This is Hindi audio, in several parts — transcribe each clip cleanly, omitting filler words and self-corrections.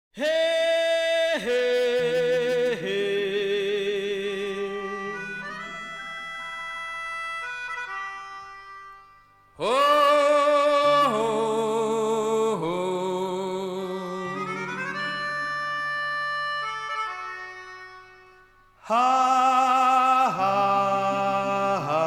हे हे हे हो हो हो हा हा हा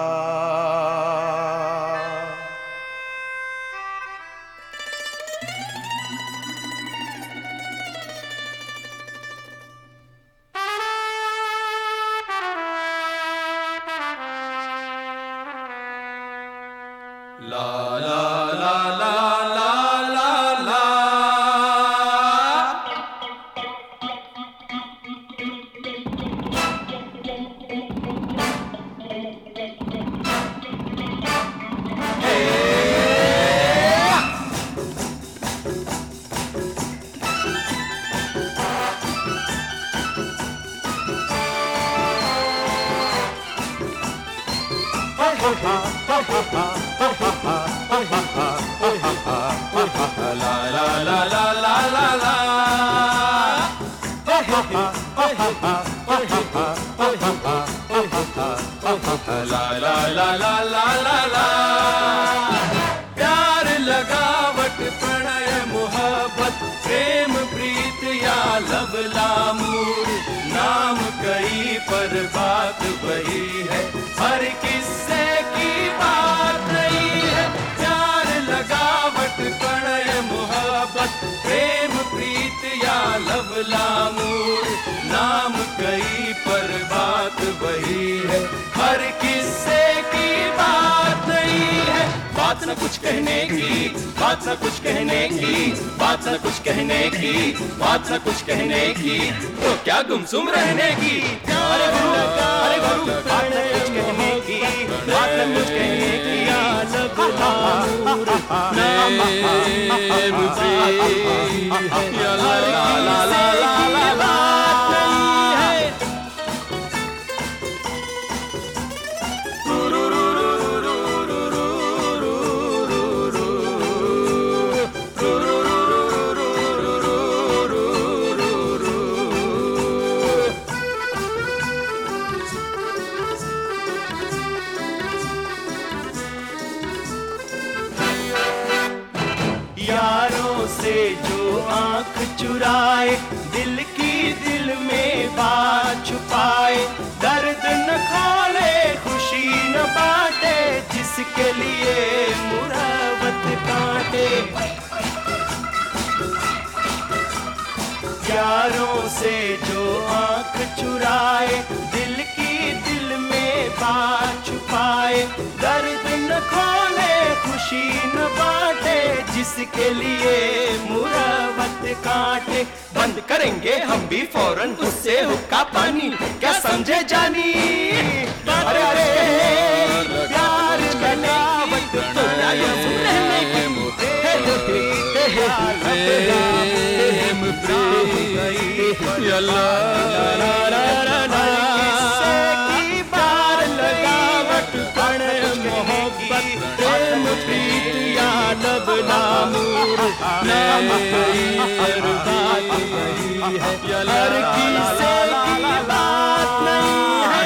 ला ला ला ला ला ला ला La la la la la la la La la la la la la la प्यार लगावट प्रणय मोहब्बत प्रेम प्रीत या लब लामूर नाम कई पर बात वही है हर किस्से की बात नहीं है प्यार लगावट प्रणय मोहब्बत प्रेम प्रीत या लब लामूर नाम कई पर बात वही है हर किस्से की बात नहीं है बात न कुछ कहने की बात न कुछ कहने की बात न कुछ कहने की बात न कुछ कहने की तो क्या गुमसुम रहने की अरे गुरु बात न कुछ कहने की बात न कुछ कहने की यारों से जो आंख चुराए दिल की दिल में बात छुपाए दर्द न खोले खुशी न बांटे जिसके लिए मुरावत काटे यारों से जो आंख चुराए दिल की दिल में बात छुपाए दर्द न खोले खुशी न बांटे जिसके लिए मुरावत काटे बंद करेंगे हम भी फौरन उससे हुक्का पानी क्या समझे जानी अरे अरे प्यार लगावट तो रहने की प्यार लगावट मोहब्बत प्रेम प्रीत या लब लामूर नाम बात वही है हर किसी की बात नहीं है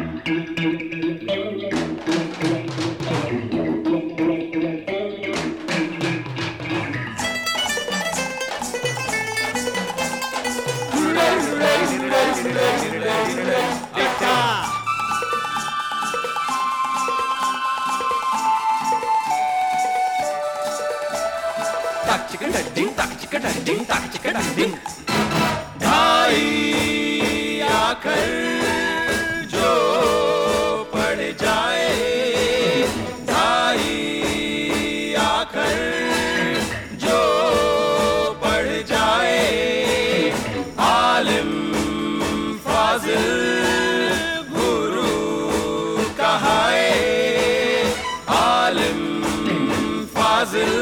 ढाई आखिर जो पड़ जाए ढाई आखिर जो पड़ जाए आलिम फाजिल गुरु कहाए आलिम फाजिल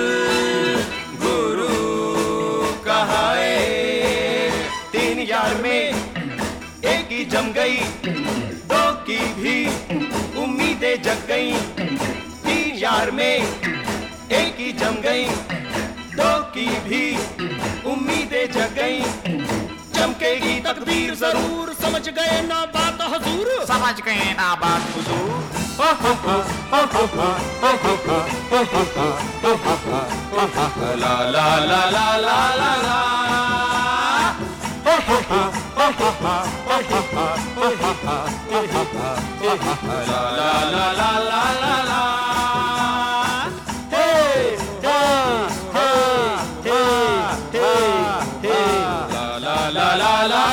यार में एक ही जम गई दो की भी उम्मीदें जग गई तीन यार में एक ही जम गई दो की भी उम्मीदें जग गई तकदीर जरूर समझ गए ना बात हुजूर, समझ गए ना बात हुजूर। ला ला ला ला ला ला ला ला ला ला ला ला ला। La la la la